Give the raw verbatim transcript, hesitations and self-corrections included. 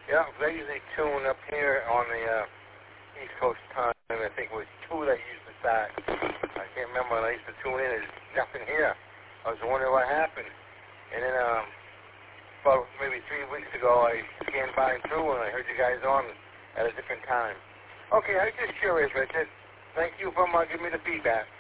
Yeah, they usually tune up here on the uh, East Coast time. I think it was two that used to start. I can't remember when I used to tune in. There's nothing here. I was wondering what happened. And then um, about maybe three weeks ago, I scanned by and through, and I heard you guys on at a different time. Okay, I was just curious, Richard. Thank you for uh, giving me the feedback.